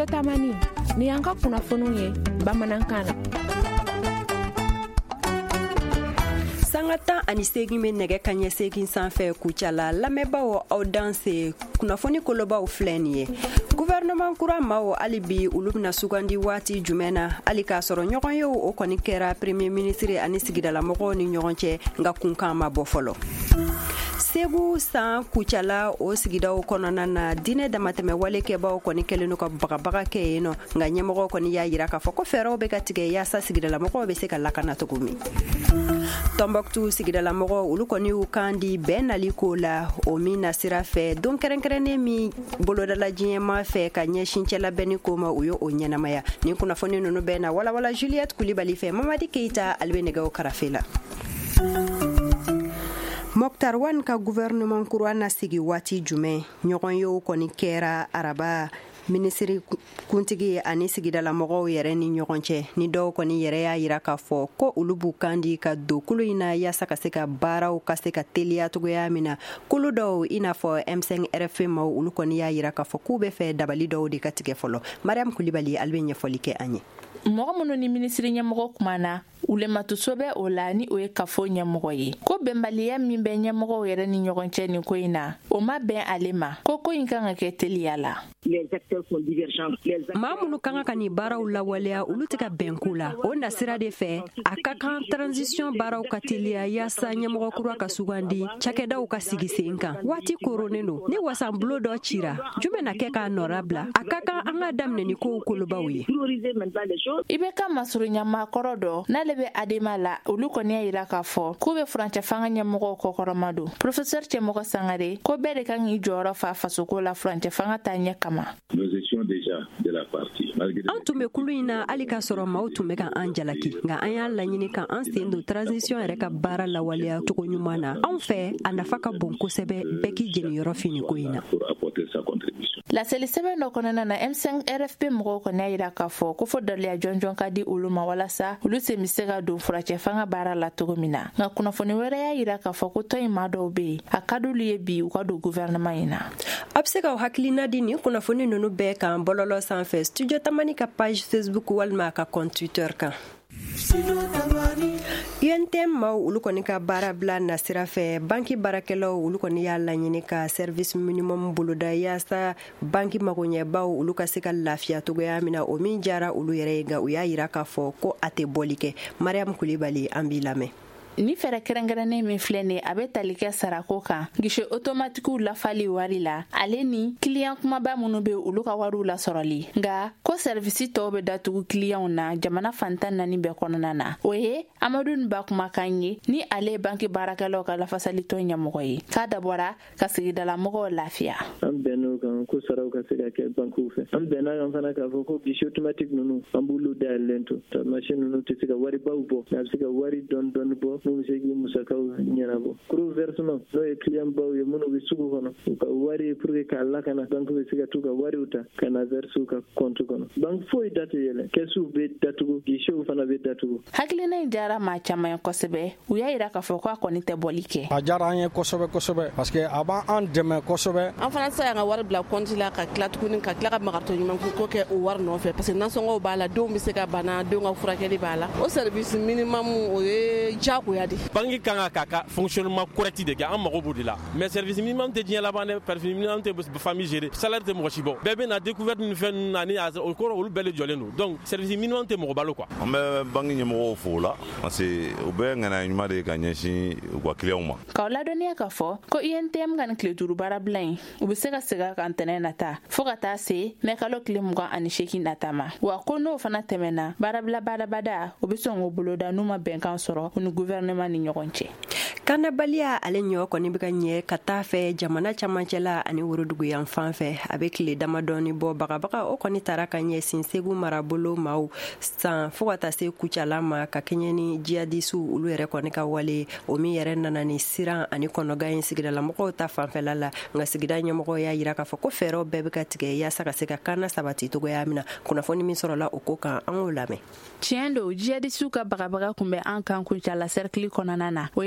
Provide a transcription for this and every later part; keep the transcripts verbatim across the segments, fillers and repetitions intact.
Studio Tamani ni an ka kunnafoniw ye bamanankan na. Sangata ani segin me nege kanye segin sanfɛ kucala lamɛbaw aw danse kunnafoni kolobaw filɛ ye. Gouvernement kura maw alibi ulu bena sugandi waati jumɛna ali k'a sɔrɔ ɲɔgɔn ye o kɔni kɛra premier ministre ani sigidalamɔgɔw ni ɲɔgɔn cɛ nka kunkan ma bɔ fɔlɔ. Segu san kucala o sigidaw kɔnɔna na dinɛ damatɛmɛ walekɛbaw kɔni kɛlen no ka bagabaga kɛ yen nɔ nka ɲɛmɔgɔ kɔni y'a yira k'a fɔ ko fɛɛrɛw bɛ ka tigɛ yaasa sigidalamɔgɔw bɛ se ka lakana cogo min. Tombouctou sigidalamɔgɔw olu kɔni y'u kan di bɛn nali ko la o min na sira fɛ don kɛrɛnkɛrɛnnen min bolodala diɲɛma fɛ ka ɲɛsin cɛlabɛnni ko ma u ye o ɲɛnamaya. Ni kunnafoni ninnu bɛɛ na walawala Juliette Kulibali fɛ Mamadi Keita ale bɛ nɛgɛw karafe la. Mokhtar Wane ka gouvernement kura na sigi waati jumɛn ɲɔgɔn ye o kɔni kɛra araba ministri kuntigi ani sigidalamɔgɔw yɛrɛ ni ɲɔgɔn cɛ ni dɔw kɔni yɛrɛ y'a yira k'a fɔ ko olu b'u kan di ka don kulu in na yaasa ka se ka baaraw ka se ka teliya cogoya min na kulu dɔw i n'a fɔ M cinq R F maw olu kɔni y'a yira k'a fɔ k'u bɛ fɛ dabali dɔw de ka tigɛ fɔlɔ. Mariam Kulibali ale bɛ ɲɛfɔli kɛ an ye. Mɔgɔ minnu ni ministri ɲɛmɔgɔ kumana ulematuso bɛ o la ni o ye kafo ɲɛmɔgɔ ye ko bɛnbaliya min bɛ ɲɛmɔgɔw yɛrɛ ni ɲɔgɔn cɛ nin ko in na o ma bɛn ale ma ko ko in kan ka kɛ teliya la. Maa minnu kan ka nin baaraw lawaleya olu tɛ ka bɛn ko la o nasira de fɛ a ka kan transition baaraw ka teliya yaasa ɲɛmɔgɔ kura ka sugandi cakɛdaw ka sigi sen kan waati koronen don ni wasanbulo dɔ cira jumɛn na kɛ k'a nɔra bila a ka kan an ka daminɛ ni kow kolobaw ye. I bɛ ka masuru ɲama kɔrɔ dɔ n'ale bɛ adema la olu kɔni y'a yira k'a fɔ k'u bɛ furancɛ fanga ɲɛmɔgɔw kɔkɔrɔma don. Professeur Cɛmɔgɔ Sangare ko bɛɛ de kan k'i jɔyɔrɔ fa fasoko la furancɛ fanga ta ɲɛ kama. An tun bɛ kulu in na hali k'a sɔrɔ maaw tun bɛ ka an jalaki nka an y'a laɲini ka an sen don transition yɛrɛ ka baara lawaleya cogo ɲuman na anw fɛ a nafa ka bon kosɛbɛ bɛɛ k'i jeniyɔrɔ fini ko in na. Laseli sɛbɛn dɔ kɔnɔna na M cinq R F P mɔgɔw kɔni y'a yira k'a fɔ ko fo daliya jɔnjɔn ka di olu ma walasa olu sen bɛ se ka don furancɛ fanga baara la cogo min na nka kunnafoni wɛrɛ y'a yira k'a fɔ ko tɔn in maa dɔw bɛ yen a ka d'olu ye bi u ka don gouvernement in na. A bɛ se ka hakilina di nin kunnafoni ninnu bɛɛ kan bɔlɔlɔ sanfɛ Studio Tamani ka page Facebook walima a ka compte Twitter kan. U N T M maw olu kɔni ka baara bila nasira fɛ banki baarakɛlaw olu kɔni y'a laɲini ka service minimum boloda yaasa banki magoɲɛbaw olu ka se ka lafiya cogoya min na o min jara olu yɛrɛ ye nka u y'a yira k'a fɔ ko a tɛ bɔli kɛ. Mariam Kulibali an b'i lamɛn. Ni fɛrɛ kɛrɛnkɛrɛnnen min filɛ nin a bɛ tali kɛ sarako kan guichet automatiquew lafali wari la ale ni client kumaba minnu bɛ olu ka wariw lasɔrɔli nka ko service tɔw bɛ datugu clientw na jamana fantan naani bɛɛ kɔnɔna na o ye Amadu Nba kumakan ye ni ale ye banki baarakɛlaw ka lafasalitɔn ɲɛmɔgɔ ye k'a dabɔra ka sigidalamɔgɔw lafiya. An bɛnn'o kan ko saraw ka se ka kɛ bankiw fɛ an bɛnna kan fana k'a fɔ ko guichet automatique ninnu an b'olu dayɛlɛlen to machine ninnu tɛ se ka waribaw bɔ a bɛ se ka wari dɔɔni dɔɔni bɔ n'u bɛ se k'i musakaw ɲɛnabɔ. Kuru versement n'o ye client baw ye minnu bɛ sugu kɔnɔ u ka wari pour que k'a lakana banque bɛ se ka t'u ka wariw ta ka na verser u ka compte kɔnɔ. Banque foyi da tɛ yɛlɛ kɛsuw bɛ datugu guichetw fana bɛ datugu. Hakilina in diyara maa caman ye kosɛbɛ u y'a yira k'a fɔ ko a kɔni tɛ bɔli kɛ. A diyara an ye kosɛbɛ kosɛbɛ parce que a b'an dɛmɛ kosɛbɛ. An fana tɛ se ka wari bila compte la ka tila tuguni ka tila ka magatɔ ɲuman ko kɛ o wari nɔfɛ parce que nasɔngɔw b'a la denw bɛ se ka bana denw ka furakɛli b'a la o service minimum o ye diyagoya de. Banki kan ka k'a ka fonctionnement correct de kɛ an mago b'o de la mais service minimum tɛ diɲɛ laban dɛ service minimum tɛ famille gérer salaire tɛ mɔgɔ si bɔ bɛɛ bɛ na découverte ni fɛn ninnu na ni o kɔrɔ olu bɛɛ de jɔlen don donc service minimum tɛ mɔgɔ balo quoi. An bɛ banki ɲɛmɔgɔw fo la parce que u bɛ ŋaniya ɲuman de ka ɲɛsin u ka clients ma. K'aw ladɔnniya k'a fɔ ko U N T M ka nin tile duuru baarabila in u bɛ se ka segin a kan ntɛnɛn nata fo ka taa se mɛ kalo tile mugan ani seegin nata ma wa ko n'o fana tɛmɛna baarabila badabada u bɛ sɔn k'o boloda n'u ma bɛnkan sɔrɔ u ni gouvernement ni ɲɔgɔn cɛ. Kannabaliya ale ɲɔ kɔni bɛ ka ɲɛ ka taa fɛ jamana camancɛla ani worodugu yan fan fɛ a bɛ tile damadɔni bɔ bagabaga o kɔni taara ka ɲɛsin Segu marabolo maaw san fo ka taa se kucala ma ka kɛɲɛ ni jihadisiw olu yɛrɛ kɔni ka wale o min yɛrɛ nana ni siran ani kɔnɔgan in sigidalamɔgɔw ta fanfɛla la nka sigida ɲɛmɔgɔ y'a yira k'a fɔ ko fɛɛrɛw bɛɛ bɛ ka tigɛ yaasa ka se ka kanna sabati togoya min na kunnafoni min sɔrɔla o ko kan an k'o lamɛn. Tiɲɛ don jihadisiw ka bagabaga kun bɛ an kan kucala cercle kɔnɔna na o ye sigida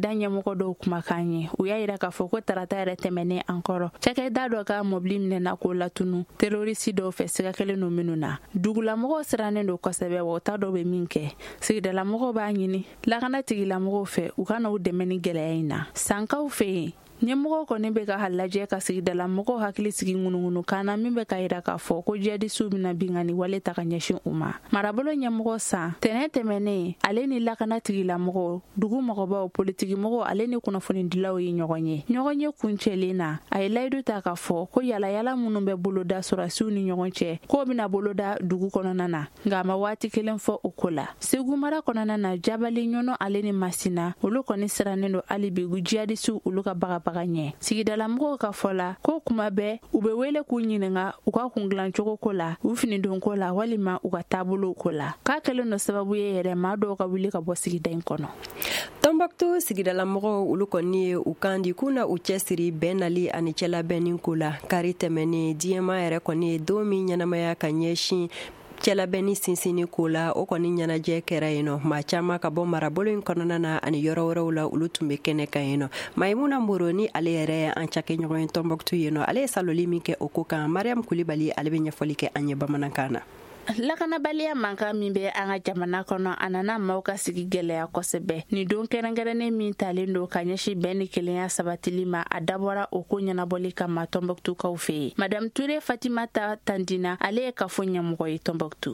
sigida ɲɛmɔgɔ dɔw kumakan ye u y'a yira k'a fɔ ko tarata yɛrɛ tɛmɛnen an kɔrɔ cakɛda dɔ ka mɔbili minɛna k'o latunu terorisi dɔw fɛ siga kelen no minnu na dugulamɔgɔw sirannen don kosɛbɛ wa u t'a dɔw bɛ min kɛ sigidalamɔgɔw b'a ɲini lakana tigilamɔgɔw fɛ u ka na u dɛmɛ ni gwɛlɛya in na sankaw fɛ yen ɲɛmɔgɔw kɔni bɛ ka lajɛ ka sigidala mɔgɔw hakili sigi ŋunuŋunu kana min bɛ ka yira k'a fɔ ko jihadisiw bɛna bingani wale ta ka ɲɛsin u ma marabolo ɲɛmɔgɔ san tɛnɛ tɛmɛnen ale ni lakana tigilamɔgɔw dugu mɔgɔbaw politigimɔgɔw ale ni kunnafonidilaw ye ɲɔgɔn ye ɲɔgɔn ye kuncɛlen na a ye layidu ta k'a fɔ ko yalayala minnu bɛ boloda sɔrɔsiw ni ɲɔgɔn cɛ k'o bɛna boloda dugu kɔnɔna na nka a ma waati kelen fɔ o ko la segu mara kɔnɔna na jabali ɲɔnɔ ale ni masina olu kɔni sirannen don hali bi jihadisiw olu ka baga baga ɲɛ sigidalamɔgɔw ka fɔ la ko kuma bɛɛ u bɛ wele k'u ɲininga u ka kungilancogo ko la u finidonko la walima u ka taabolo ko la k'a kɛlen no sababu ye yɛrɛ maa dɔw ka wuli ka bɔ sigida in kɔnɔ Tombouctou sigidalamɔgɔw olu kɔni ye u kan di k'u na u cɛsiri bɛn nali ani cɛlabɛnni ko la kari tɛmɛnen diɲɛma yɛrɛ kɔni ye don min ɲɛnamaya ka ɲɛsin cɛlabɛnni sinsinni ko la o kɔni ɲɛnajɛ kɛra yen nɔ maa caman ka bɔ marabolo in kɔnɔna na ani yɔrɔ wɛrɛw la olu tun bɛ kɛnɛ kan yen nɔ Maimuna Moro ni ale yɛrɛ an cakɛɲɔgɔn ye Tombouctou yen nɔ ale ye saloli min kɛ o ko kan Mariam Kulibali ale bɛ ɲɛfɔli kɛ an ye bamanankan na lakanabaliya mankan min bɛ an ka jamana kɔnɔ a nana maaw ka sigi gɛlɛya kosɛbɛ ni don kɛrɛnkɛrɛnnen min talen don ka ɲɛsin bɛn ni kelenya sabatili ma a dabɔra o ko ɲɛnabɔli kama Tombouctoukaw fɛ yen Madame Touré Fatimata Tandina ale ye kafo ɲɛmɔgɔ ye Tombouctou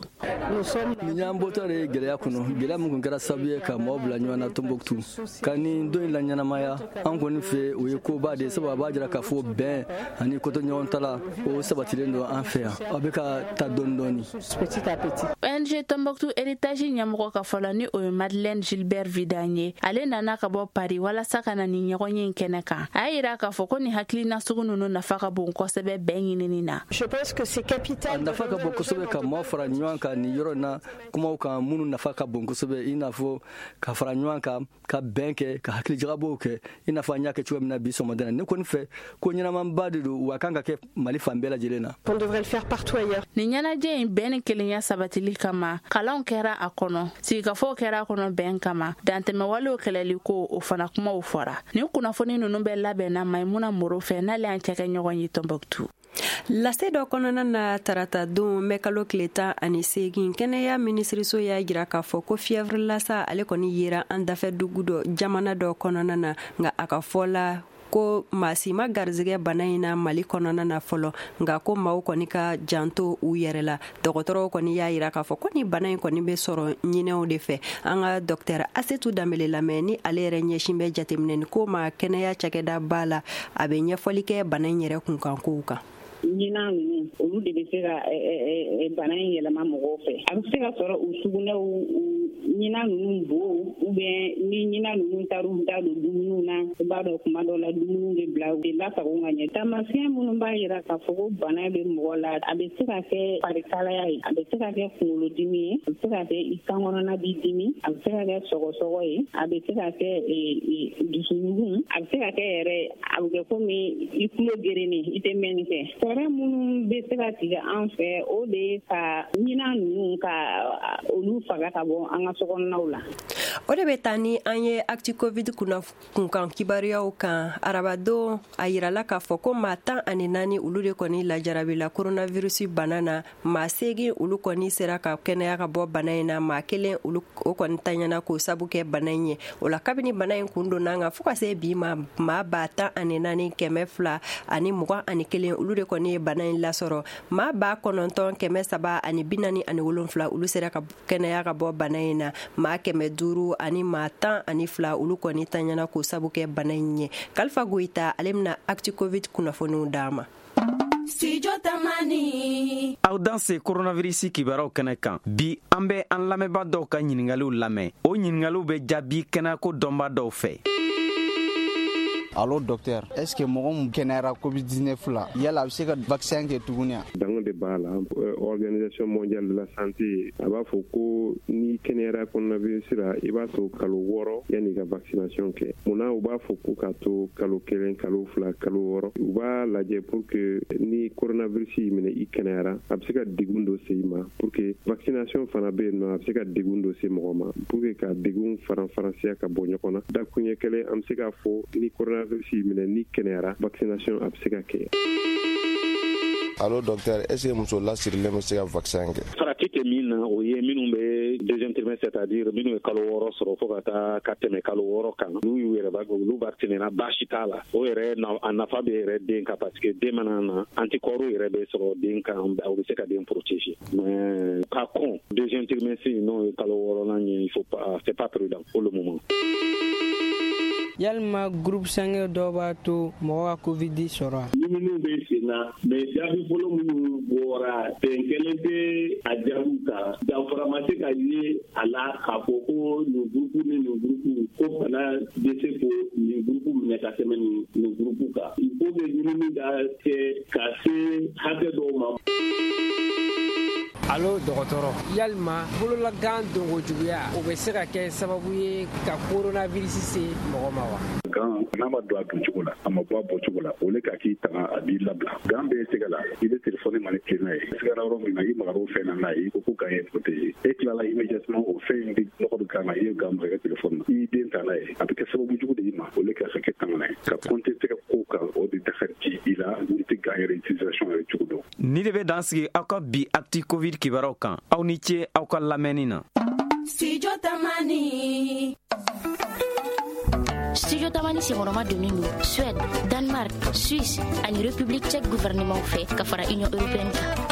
ni ɲan bɔtɔ de ye gɛlɛya kɔnɔ gɛlɛya min kun kɛra sababu ye ka maaw bila ɲɔgɔn na Tombouctou ka ni don in la ɲɛnamaya an kɔni fɛ o ye koba de sabu a b'a jira k'a fɔ bɛn ani koto ɲɔgɔn ta la o sabatilen don an fɛ yan a bɛ ka ta dɔɔni dɔɔni petit à petit. O N G Tombouctou héritage ɲɛmɔgɔ ka fɔlɔ ni o ye Madeleine Gilbert Vidan ye ale nana ka bɔ Paris walasa ka na ni ɲɔgɔn ye kɛnɛ kan a y'a yira k'a fɔ ko ni hakilina sugu ninnu nafa ka bon kosɛbɛ bɛn ɲinini na je pense que c'est capital a nafa ka bon kosɛbɛ ka maaw fara ɲɔgɔn kan ni yɔrɔ na kumaw kan minnu nafa ka bon kosɛbɛ i n'a fɔ ka fara ɲɔgɔn kan ka bɛn kɛ ka hakilijagabɔw kɛ i n'a fɔ an y'a kɛ cogo min na bi sɔgɔmada ne kɔni fɛ ko ɲɛnamanba de don wa kan ka kɛ Mali fan bɛɛ lajɛlen na on devrait le faire partout ailleurs ni ɲɛnajɛ in bɛn ni kelenya sabatili kama kalanw kɛra a kɔnɔ sigikafɔw kɛra a kɔnɔ bɛn kama dantɛmɛwalew kɛlɛli ko o fana kumaw fɔra ni kunnafoni ninnu bɛ labɛnna Maimuna Moro fɛ n'ale y'an cɛkɛ ɲɔgɔn ye Tombouctou lase dɔ kɔnɔna na tarata don mɛ kalo tile tan ani segin kɛnɛya minisiriso y'a jira k'a fɔ ko fièvre lasa ale kɔni yera an dafɛ dugu dɔ jamana dɔ kɔnɔna na nka a ka fɔ la ko maa si ma garizigɛ bana in na Mali kɔnɔna na fɔlɔ nka ko maaw kɔni ka janto u yɛrɛ la dɔgɔtɔrɔw kɔni y'a yira k'a fɔ ko ni bana in kɔni bɛ sɔrɔ ɲinɛw de fɛ an ka docteur Asetu Dambele lamɛn ni ale yɛrɛ ɲɛsin bɛ jateminɛni ko ma kɛnɛya cakɛda ba la a bɛ ɲɛfɔli kɛ bana in yɛrɛ kunkan kow kan ɲinan ninnu olu de bɛ se ka bana in yɛlɛma mɔgɔw fɛ a bɛ se ka sɔrɔ u sugunɛw ɲinan ninnu bo ou bien ni ɲinan ninnu taara u da don dumuniw na i b'a dɔn kuma dɔw la dumuniw bɛ bila u bɛ lasago ka ɲɛ taamasiyɛn minnu b'a jira k'a fɔ ko bana bɛ mɔgɔ la a bɛ se ka kɛ farikalaya ye a bɛ se ka kɛ kunkolodimi ye a bɛ se ka kɛ i kan kɔnɔna b'i dimi a bɛ se ka kɛ sɔgɔsɔgɔ ye a bɛ se ka kɛ dusuɲugun a bɛ se ka kɛ yɛrɛ a bɛ kɛ komi i tulo gerennen i tɛ mɛnni kɛ fɛɛrɛ minnu bɛ se ka tigɛ an fɛ o de ye ka ɲinan ninnu ka olu faga ka bɔ an ka sokɔnɔnaw la o de bɛ taa ni an ye acti covid kunkan kibaruyaw kan arabadon a yirala k'a fɔ ko maa tan ani naani olu de kɔni lajarabila coronavirus bana na maa segin olu kɔni sera ka kɛnɛya ka bɔ bana in na maa kelen olu o kɔni taɲana k'o sabu kɛ bana in ye o la kabini bana in kun donna kan fo ka se bi ma maa ba tan ani naani kɛmɛ fila ani mugan ani kelen olu de kɔni ye bana in lasɔrɔ maa ba kɔnɔntɔn kɛmɛ saba ani bi naani ani wolonfila olu sera ka kɛnɛya ka bɔ bana in na maa kɛmɛ duuru ani maa tan ani fila olu kɔni taɲana k'o sabu kɛ bana in ye Kalifa Goyita ale bɛna acti covid kunnafoniw d'a ma aw dan se coronavirus kibaruyaw kɛnɛ kan bi an bɛ an lamɛnba dɔw ka ɲiningaliw lamɛn o ɲiningaliw bɛ jaabi kɛnɛyako dɔnba dɔw fɛ Allo docteur, est-ce que mɔgɔ mun kɛnɛyara covid dix-neuf la yala a bɛ se ka vaccin kɛ tuguni wa? Dango de b'a la organisation mondiale de la santé a b'a fɔ ko ni kɛnɛyara coronavirus la i b'a to kalo wɔɔrɔ yanni ka vaccination kɛ. Munna u b'a fɔ ko ka to kalo kelen kalo fila kalo wɔɔrɔ u b'a lajɛ pour que ni coronavirus y'i minɛ i kɛnɛyara a bɛ se ka degun dɔ se i ma pour que vaccination fana bɛ yen nɔ a bɛ se ka degun dɔ se mɔgɔ ma pour que ka degun faran faransiya ka bɔ ɲɔgɔn na. Dakuɲɛ kelen an bɛ se k'a fɔ ni coronavirus y'i minɛ ni kɛnɛyara vaccination a bɛ se ka kɛ. Allo docteur, est-ce que muso lasirilen bɛ se ka vaccin kɛ? Farati tɛ min na o ye minnu bɛ deuxième trimestre c'est-à-dire minnu ye kalo wɔɔrɔ sɔrɔ fo ka taa ka tɛmɛ kalo wɔɔrɔ kan n'u y'u yɛrɛ olu vaccinéra baasi t'a la o yɛrɛ a nafa bɛ yɛrɛ den kan parce que den mana na anticorps yɛrɛ bɛ sɔrɔ den kan o bɛ se ka den protéger mais ka kɔn deuxième trimestre n'o ye kalo wɔɔrɔnan ye il faut pas c'est pas prudent pour le moment. Yalima groupe sange dɔ b'a to mɔgɔ ka covid sɔrɔ. Ni minnu bɛ sen na mais jaabi fɔlɔ minnu bɔra bɛn kelen tɛ a jaabiw kan danfara ma se ka ye a la k'a fɔ ko nin groupe ni nin groupe ko bana bɛ se ko nin groupe minɛ ka tɛmɛ nin nin groupe kan. Il faut que ɲinini ka kɛ ka se hakɛ dɔw ma. Allo dɔgɔtɔrɔ, yalima bololagan dongo juguya o bɛ se ka kɛ sababu ye ka coronavirus se mɔgɔ ma wa? Gan n'a ma don a don cogo la a ma bɔ a bɔ cogo la o le ka k'i tanga a b'i labila. Gan bɛ tɛgɛ la i bɛ telefɔni manipulé n'a ye sigara yɔrɔ min na i magar'o fɛn na n'a ye i ko ko gan ye protégé e tilala immédiatement o fɛn in nɔgɔ bɛ k'a la i ye gan bɔ i ka telefɔni na i y'i den ta n'a ye a bɛ kɛ sababu jugu de i ma o le ka kɛ tanga ye ka compter tɛgɛ ko kan o de dakari ci i la n'i tɛ gan yɛrɛ utilisation yɛrɛ cogo dɔn. Ni de bɛ dan sigi aw ka bi actu covid kibaruyaw kan aw ni ce aw ka lamɛnni na. Studio Tamani. Studio Tamani sigurama donnen don Suède, Danemark, Suisse ani République tchèque gouvernement fɛ ka fara Union européenne kan.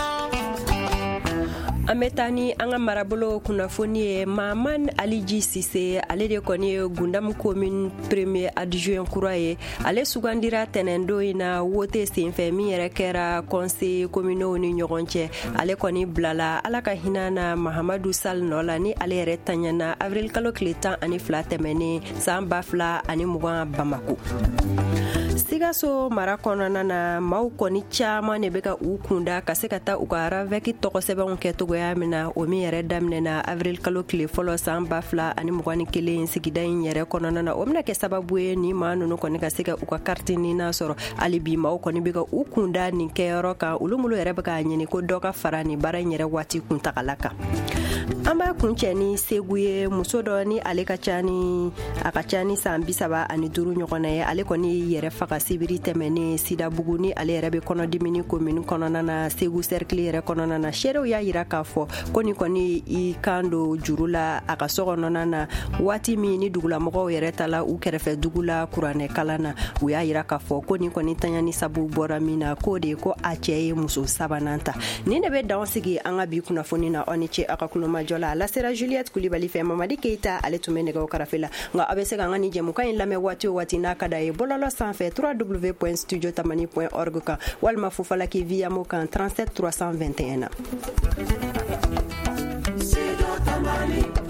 An bɛ taa ni an ka marabolo kunnafoni ye Maman Aliji Sise ale de kɔni ye Gundam commune premier adjoint kura ye ale sugandira tɛnɛndo in na wote senfɛ min yɛrɛ kɛra conseil communaux ni ɲɔgɔn cɛ ale kɔni bilala ala ka hinɛ na Mahamadu Sall nɔ la ni ale yɛrɛ tanyana avril kalo tile tan ani fila tɛmɛnen san ba fila ani mugan Bamako. Sigaso mara kɔnɔna na maaw kɔni caman de bɛ ka u kunda ka se ka taa u ka ravɛki tɔgɔ sɛbɛnw kɛ togoya min na o min yɛrɛ daminɛna avril kalo tile fɔlɔ san ba fila ani mugan ni kelen sigida in yɛrɛ kɔnɔna na o bɛna kɛ sababu ye ni maa ninnu kɔni ka se ka u ka kariti nina sɔrɔ hali bi maaw kɔni bɛ ka u kunda nin kɛyɔrɔ kan olu mulu yɛrɛ bɛ k'a ɲini ko dɔ ka fara nin baara in yɛrɛ waati kuntagala kan. An b'a kuncɛ ni segu ye muso dɔ ni ale ka ca ni a ka ca ni san bi saba ani duuru ɲɔgɔn na ye ale kɔni yɛrɛ faga sibiri tɛmɛnen sidabugu ni ale yɛrɛ bɛ kɔnɔdimini komini kɔnɔna na segu cercle yɛrɛ kɔnɔna na seerew y'a yira k'a fɔ ko ni kɔni i kan don juru la a ka so kɔnɔna na waati min ni dugulamɔgɔw yɛrɛ tala u kɛrɛfɛ dugu la kuranɛ kalan na u y'a yira k'a fɔ ko ni kɔni taɲani sabu bɔra min na k'o de ye ko a cɛ ye muso sabanan ta nin de bɛ dan sigi an ka bi kunnafoni na aw ni ce aw ka kulomajɔ la la sera Juliette Kulibali fɛ Mamadi Keita ale tun bɛ nɛgɛw karafe la nka aw bɛ se ka an ka ni jɛmukan in lamɛn waati o waati n'a ka d'a ye bɔlɔlɔ sanfɛ w w w point studio tamani point org kan walima fufalaki via mo kan trente-sept trois cent vingt et un na.